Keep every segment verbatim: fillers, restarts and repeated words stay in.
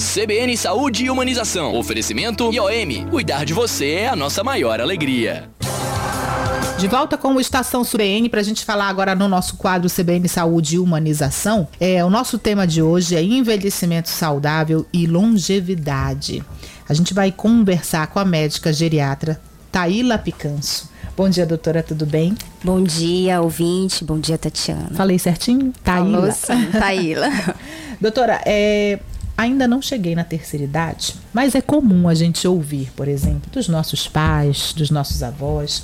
C B N Saúde e Humanização. Oferecimento I O M. Cuidar de você é a nossa maior alegria. De volta com o Estação C B N para a gente falar agora no nosso quadro C B N Saúde e Humanização. É, o nosso tema de hoje é envelhecimento saudável e longevidade. A gente vai conversar com a médica geriatra Taíla Picanso. Bom dia, doutora, tudo bem? Bom dia, ouvinte. Bom dia, Tatiana. Falei certinho? Taíla. Falou sim, Taíla. Doutora, é... ainda não cheguei na terceira idade, mas é comum a gente ouvir, por exemplo, dos nossos pais, dos nossos avós,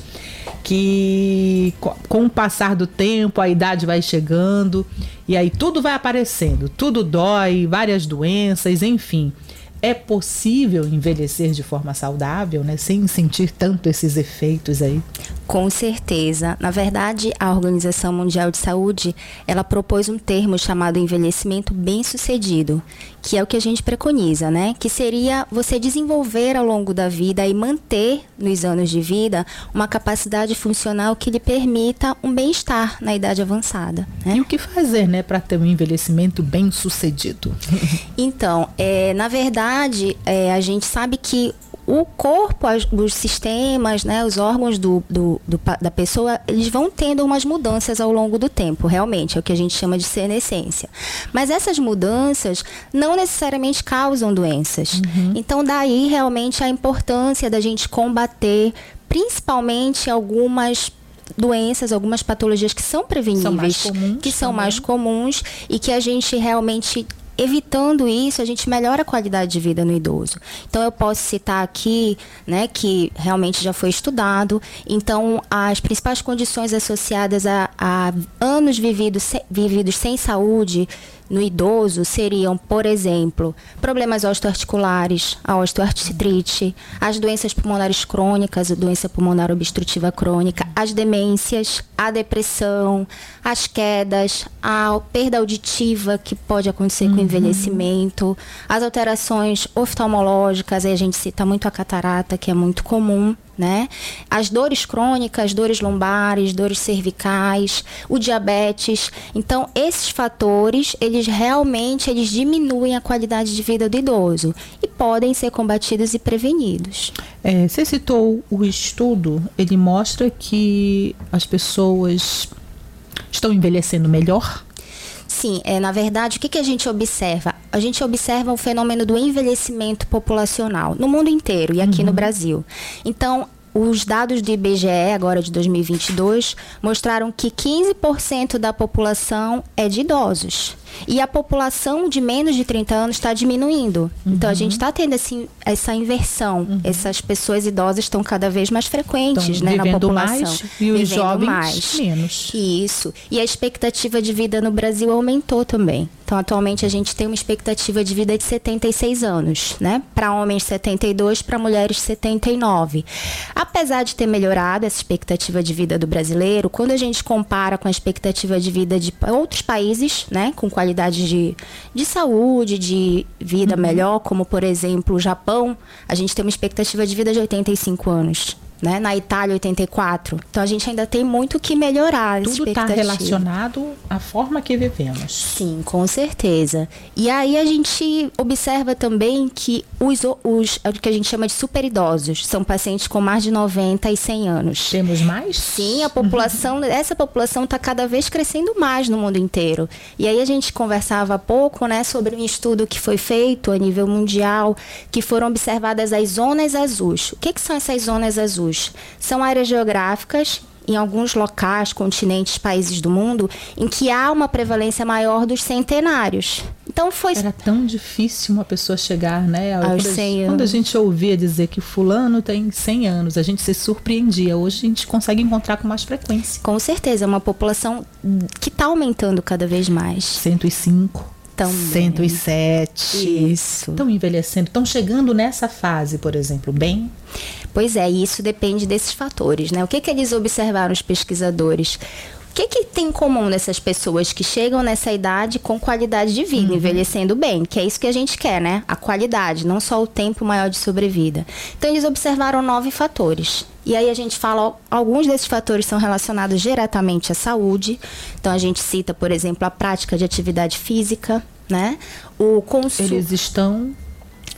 que com o passar do tempo a idade vai chegando e aí tudo vai aparecendo, tudo dói, várias doenças, enfim. É possível envelhecer de forma saudável, né, sem sentir tanto esses efeitos aí? Com certeza. Na verdade, a Organização Mundial de Saúde, ela propôs um termo chamado envelhecimento bem-sucedido, que é o que a gente preconiza, né? Que seria você desenvolver ao longo da vida e manter nos anos de vida uma capacidade funcional que lhe permita um bem-estar na idade avançada, né? E o que fazer, né, para ter um envelhecimento bem-sucedido? Então, é, na verdade, é, a gente sabe que o corpo, as, os sistemas, né, os órgãos do, do, do, da pessoa, eles vão tendo umas mudanças ao longo do tempo, realmente, é o que a gente chama de senescência. Mas essas mudanças não necessariamente causam doenças. Uhum. Então, daí realmente a importância da gente combater, principalmente algumas doenças, algumas patologias que são preveníveis, são mais comuns, que são também. mais comuns e que a gente realmente... Evitando isso, a gente melhora a qualidade de vida no idoso. Então, eu posso citar aqui, né, que realmente já foi estudado. Então, as principais condições associadas a, a anos vividos, se, vividos sem saúde no idoso seriam, por exemplo, problemas osteoarticulares, a osteoartrite, as doenças pulmonares crônicas, a doença pulmonar obstrutiva crônica, as demências, a depressão, as quedas, a perda auditiva que pode acontecer com o envelhecimento, as alterações oftalmológicas, aí a gente cita muito a catarata, que é muito comum, né? As dores crônicas, dores lombares, dores cervicais, o diabetes. Então, esses fatores, eles realmente eles diminuem a qualidade de vida do idoso e podem ser combatidos e prevenidos. É, você citou o estudo, ele mostra que as pessoas estão envelhecendo melhor? Sim, é, na verdade, o que, que a gente observa? A gente observa o fenômeno do envelhecimento populacional no mundo inteiro e aqui uhum. no Brasil. Então, os dados do I B G E, agora de dois mil e vinte e dois, mostraram que quinze por cento da população é de idosos. E a população de menos de trinta anos está diminuindo. Uhum. Então, a gente está tendo assim, essa inversão. Uhum. Essas pessoas idosas estão cada vez mais frequentes, né, na população. Mais, e os vivendo jovens mais. menos. Isso. E a expectativa de vida no Brasil aumentou também. Então, atualmente, a gente tem uma expectativa de vida de setenta e seis anos, né? Para homens, setenta e dois, para mulheres, setenta e nove. Apesar de ter melhorado essa expectativa de vida do brasileiro, quando a gente compara com a expectativa de vida de outros países, né, com qualidade de, de saúde, de vida uhum. melhor, como, por exemplo, o Japão, a gente tem uma expectativa de vida de oitenta e cinco anos. Né? Na Itália, oitenta e quatro. Então, a gente ainda tem muito que melhorar. Tudo está relacionado à forma que vivemos. Sim, com certeza. E aí, a gente observa também que os, os o que a gente chama de superidosos são pacientes com mais de noventa e cem anos. Temos mais? Sim, a população, uhum. essa população está cada vez crescendo mais no mundo inteiro. E aí, a gente conversava há pouco, né, sobre um estudo que foi feito a nível mundial, que foram observadas as zonas azuis. O que, que são essas zonas azuis? São áreas geográficas em alguns locais, continentes, países do mundo, em que há uma prevalência maior dos centenários. Então foi... Era tão difícil uma pessoa chegar, né? Aos quando, cem anos. Quando a gente ouvia dizer que fulano tem cem anos, a gente se surpreendia. Hoje a gente consegue encontrar com mais frequência. Com certeza, é uma população que está aumentando cada vez mais. cento e cinco. Também. cento e sete. Isso. Estão envelhecendo, estão chegando nessa fase, por exemplo, bem? Pois é, e isso depende desses fatores, né? O que, que eles observaram, os pesquisadores? O que, que tem em comum nessas pessoas que chegam nessa idade com qualidade de vida, uhum. envelhecendo bem? Que é isso que a gente quer, né? A qualidade, não só o tempo maior de sobrevida. Então, eles observaram nove fatores. E aí a gente fala, alguns desses fatores são relacionados diretamente à saúde. Então, a gente cita, por exemplo, a prática de atividade física, né? O consumo... Eles estão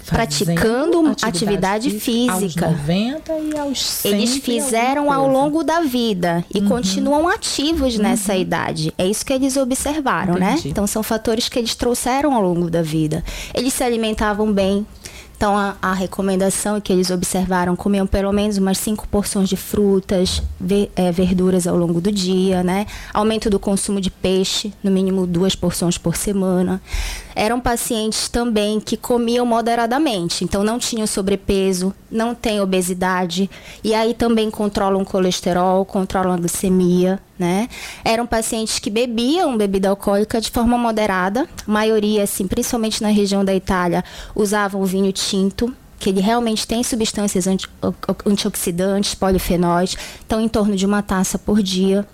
praticando atividade, atividade física. Aos noventa e aos cem. Eles fizeram ao longo da vida e uhum. continuam ativos uhum. nessa idade. É isso que eles observaram, Entendi. né? Então, são fatores que eles trouxeram ao longo da vida. Eles se alimentavam bem. Então, a, a recomendação é que eles observaram, comiam pelo menos umas cinco porções de frutas, ver, é, verduras ao longo do dia, né? Aumento do consumo de peixe, no mínimo duas porções por semana. Eram pacientes também que comiam moderadamente, então não tinham sobrepeso, não têm obesidade, e aí também controlam o colesterol, controlam a glicemia, né? Eram pacientes que bebiam bebida alcoólica de forma moderada, a maioria, assim, principalmente na região da Itália, usavam o vinho tinto, que ele realmente tem substâncias anti, antioxidantes, polifenóis, então em torno de uma taça por dia.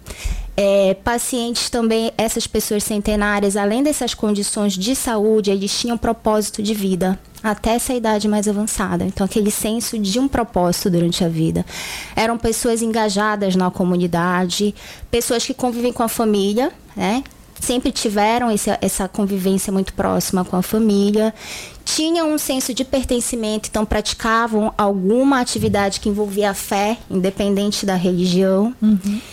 É, pacientes também, essas pessoas centenárias, além dessas condições de saúde, eles tinham propósito de vida até essa idade mais avançada. Então, aquele senso de um propósito durante a vida. Eram pessoas engajadas na comunidade, pessoas que convivem com a família, né? Sempre tiveram esse, essa convivência muito próxima com a família, tinham um senso de pertencimento, então praticavam alguma atividade que envolvia a fé, independente da religião. Uhum.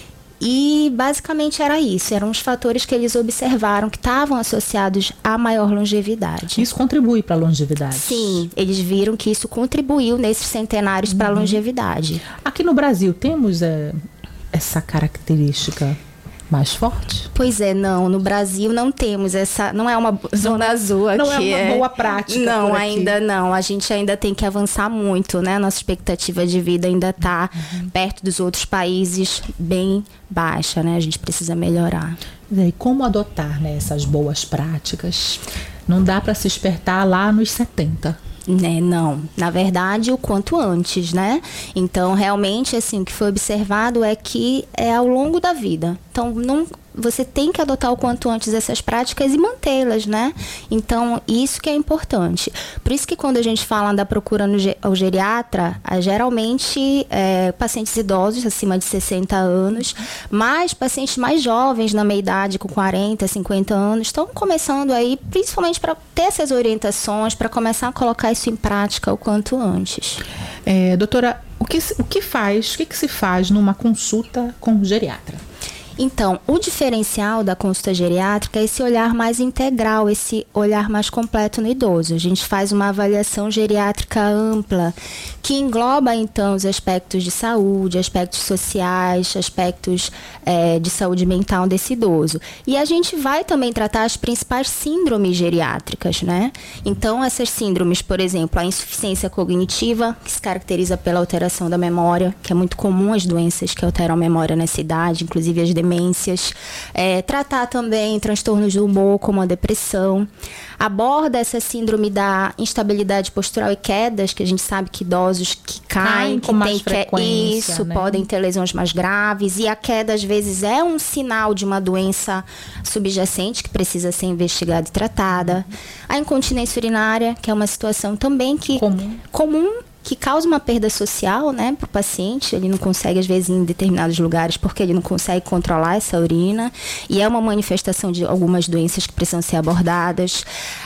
E basicamente era isso, eram os fatores que eles observaram que estavam associados à maior longevidade. Isso contribui para a longevidade? Sim, eles viram que isso contribuiu nesses centenários uhum. para a longevidade. Aqui no Brasil temos é, essa característica mais forte? Pois é, não. No Brasil não temos essa... Não é uma zona azul aqui. Não é uma boa prática. Não, ainda não. A gente ainda tem que avançar muito, né? Nossa expectativa de vida ainda está uhum. perto dos outros países, bem baixa, né? A gente precisa melhorar. E como adotar, né, essas boas práticas? Não dá para se espertar lá nos setenta. Né, não, na verdade o quanto antes, né? Então realmente assim, o que foi observado é que é ao longo da vida. Então não, você tem que adotar o quanto antes essas práticas e mantê-las, né? Então isso que é importante. Por isso que quando a gente fala da procura no, ao geriatra, é, geralmente é, pacientes idosos acima de sessenta anos, mas pacientes mais jovens na meia idade, com quarenta, cinquenta anos, estão começando aí, principalmente para ter essas orientações, para começar a colocar isso em prática o quanto antes. É, doutora, o que, o que faz, o que, que se faz numa consulta com o geriatra? Então, o diferencial da consulta geriátrica é esse olhar mais integral, esse olhar mais completo no idoso. A gente faz uma avaliação geriátrica ampla, que engloba, então, os aspectos de saúde, aspectos sociais, aspectos é, de saúde mental desse idoso. E a gente vai também tratar as principais síndromes geriátricas, né? Então, essas síndromes, por exemplo, a insuficiência cognitiva, que se caracteriza pela alteração da memória, que é muito comum as doenças que alteram a memória nessa idade, inclusive as demências. demências, é, tratar também transtornos do humor, como a depressão. Aborda essa síndrome da instabilidade postural e quedas, que a gente sabe que idosos que caem, Caem com que mais tem frequência, isso, né? podem ter lesões mais graves, e a queda às vezes é um sinal de uma doença subjacente que precisa ser investigada e tratada. A incontinência urinária, que é uma situação também que Comum. comum que causa uma perda social, né, para o paciente. Ele não consegue, às vezes, ir em determinados lugares porque ele não consegue controlar essa urina. E é uma manifestação de algumas doenças que precisam ser abordadas.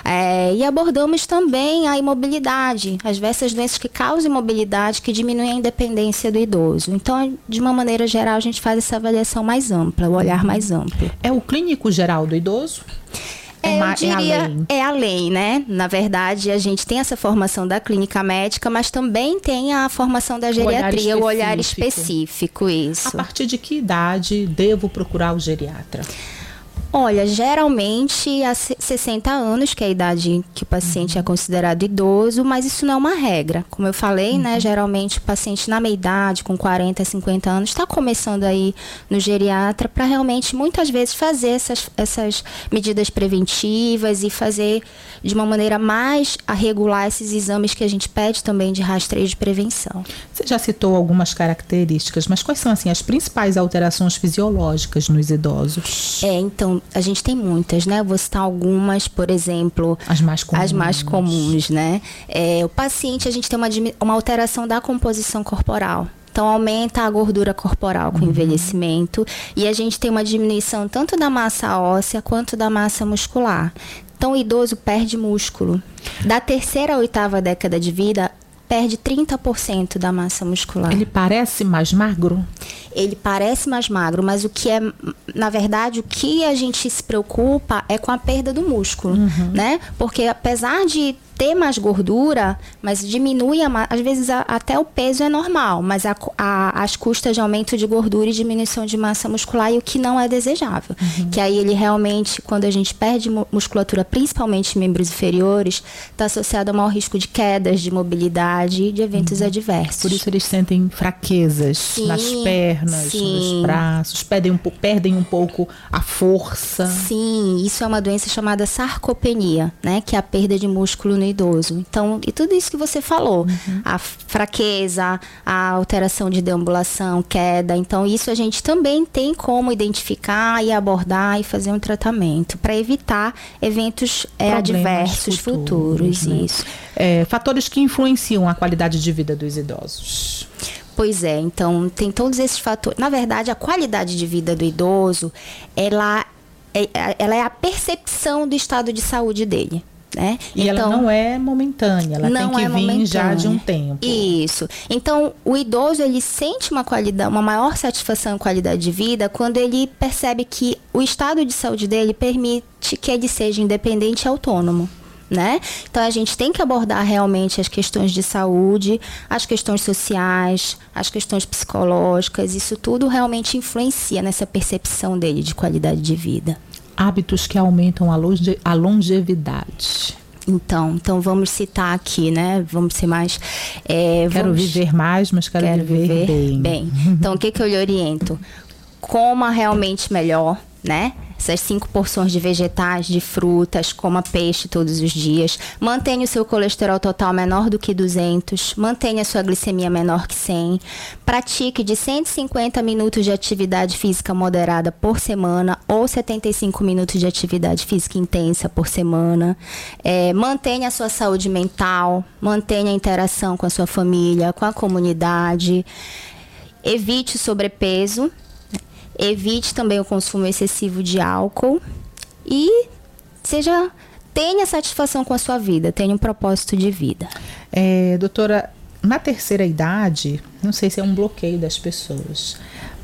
É, e abordamos também a imobilidade, as diversas doenças que causam imobilidade, que diminuem a independência do idoso. Então, de uma maneira geral, a gente faz essa avaliação mais ampla, o olhar mais amplo. É o clínico geral do idoso? É, eu diria, é além. é além, né? Na verdade, a gente tem essa formação da clínica médica, mas também tem a formação da geriatria, o olhar específico, isso. A partir de que idade devo procurar o geriatra? Olha, geralmente há sessenta anos, que é a idade que o paciente uhum. é considerado idoso, mas isso não é uma regra. Como eu falei, uhum. né, geralmente o paciente na meia-idade, com quarenta, cinquenta anos, está começando aí no geriatra para realmente, muitas vezes, fazer essas, essas medidas preventivas e fazer de uma maneira mais a regular esses exames que a gente pede também de rastreio de prevenção. Você já citou algumas características, mas quais são assim, as principais alterações fisiológicas nos idosos? É, então, a gente tem muitas, né? Vou citar algumas, por exemplo... As mais comuns. As mais comuns, né? É, o paciente, a gente tem uma, uma alteração da composição corporal. Então, aumenta a gordura corporal com o uhum. envelhecimento. E a gente tem uma diminuição tanto da massa óssea quanto da massa muscular. Então, o idoso perde músculo. Da terceira à oitava década de vida, perde trinta por cento da massa muscular. Ele parece mais magro? Ele parece mais magro, mas o que é, na verdade, o que a gente se preocupa é com a perda do músculo, uhum. né? Porque apesar de ter mais gordura, mas diminui, a, às vezes a, até o peso é normal, mas a, a, as custas de aumento de gordura e diminuição de massa muscular, e o que não é desejável. Uhum. Que aí ele realmente, quando a gente perde musculatura, principalmente membros inferiores, está associado a maior risco de quedas, de mobilidade e de eventos uhum. adversos. Por isso eles sentem fraquezas sim, nas pernas, sim. nos braços, perdem um, perdem um pouco a força. Sim, isso é uma doença chamada sarcopenia, né? Que é a perda de músculo no idoso. Então, e tudo isso que você falou, uhum. a fraqueza, a alteração de deambulação, queda, então isso a gente também tem como identificar e abordar e fazer um tratamento para evitar eventos é, adversos futuros, futuros, né? Isso. É, fatores que influenciam a qualidade de vida dos idosos. Pois é, então tem todos esses fatores. Na verdade, a qualidade de vida do idoso, ela é, ela é a percepção do estado de saúde dele. Né? E então, ela não é momentânea, ela tem que é vir momentânea. já de um tempo. Isso. Então, o idoso, ele sente uma qualidade, uma maior satisfação e qualidade de vida quando ele percebe que o estado de saúde dele permite que ele seja independente e autônomo. Né? Então, a gente tem que abordar realmente as questões de saúde, as questões sociais, as questões psicológicas. Isso tudo realmente influencia nessa percepção dele de qualidade de vida. Hábitos que aumentam a, longe, a longevidade. Então, então, vamos citar aqui, né? Vamos ser mais... É, quero vamos, viver mais, mas quero, quero viver, viver bem. bem. Então, o que, que eu lhe oriento? Coma realmente melhor, né? Essas cinco porções de vegetais, de frutas, coma peixe todos os dias. Mantenha o seu colesterol total menor do que duzentos. Mantenha a sua glicemia menor que cem. Pratique de cento e cinquenta minutos de atividade física moderada por semana ou setenta e cinco minutos de atividade física intensa por semana. É, mantenha a sua saúde mental. Mantenha a interação com a sua família, com a comunidade. Evite o sobrepeso. Evite também o consumo excessivo de álcool e seja, tenha satisfação com a sua vida, tenha um propósito de vida. É, doutora, na terceira idade, não sei se é um bloqueio das pessoas,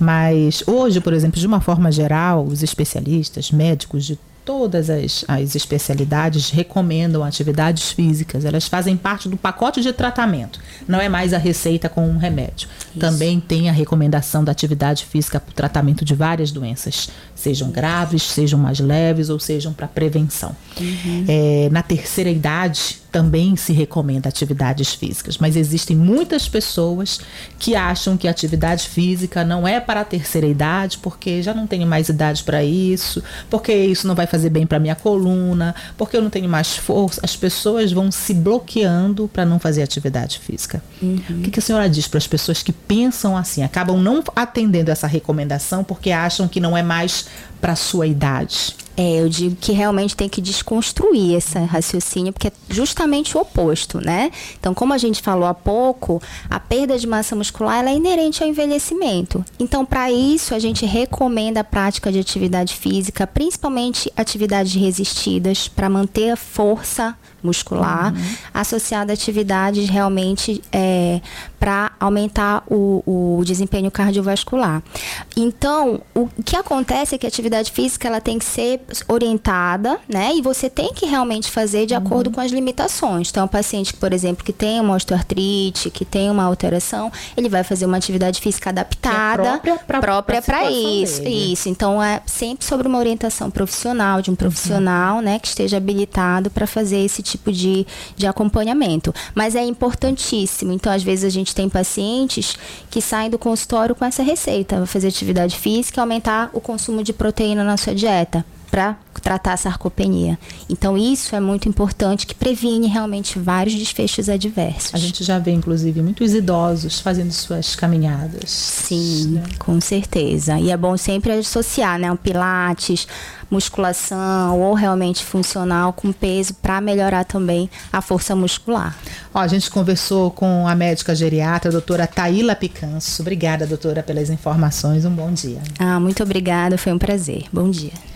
mas hoje, por exemplo, de uma forma geral, os especialistas, médicos de todas as, as especialidades recomendam atividades físicas. Elas fazem parte do pacote de tratamento. Não é mais a receita com um remédio. Isso. Também tem a recomendação da atividade física para o tratamento de várias doenças, sejam graves, sejam mais leves ou sejam para prevenção. Uhum. É, na terceira idade também se recomenda atividades físicas, mas existem muitas pessoas que acham que a atividade física não é para a terceira idade porque já não tenho mais idade para isso, porque isso não vai fazer bem para minha coluna, porque eu não tenho mais força. As pessoas vão se bloqueando para não fazer atividade física. Uhum. O que, que a senhora diz para as pessoas que pensam assim, acabam não atendendo essa recomendação porque acham que não é mais para a sua idade? É, eu digo que realmente tem que desconstruir esse raciocínio, porque é justamente o oposto, né? Então, como a gente falou há pouco, a perda de massa muscular ela é inerente ao envelhecimento. Então, para isso, a gente recomenda a prática de atividade física, principalmente atividades resistidas, para manter a força muscular, uhum. associada a atividades realmente é, para aumentar o, o desempenho cardiovascular. Então, o que acontece é que a atividade física ela tem que ser orientada, né? E você tem que realmente fazer de uhum. acordo com as limitações. Então, o paciente, por exemplo, que tem uma osteoartrite, que tem uma alteração, ele vai fazer uma atividade física adaptada, que é própria para isso. Dele. Isso. Então, é sempre sobre uma orientação profissional, de um profissional, uhum. né, que esteja habilitado para fazer esse tipo de, de acompanhamento. Mas é importantíssimo. Então, às vezes, a gente tem pacientes que saem do consultório com essa receita, vai fazer atividade física e aumentar o consumo de proteína na sua dieta para tratar a sarcopenia. Então, isso é muito importante, que previne realmente vários desfechos adversos. A gente já vê, inclusive, muitos idosos fazendo suas caminhadas. Sim, né? Com certeza. E é bom sempre associar, né, um pilates, musculação ou realmente funcional com peso para melhorar também a força muscular. Ó, a gente conversou com a médica geriatra, a doutora Taíla Picanço. Obrigada, doutora, pelas informações. Um bom dia. Ah, muito obrigada, foi um prazer. Bom dia.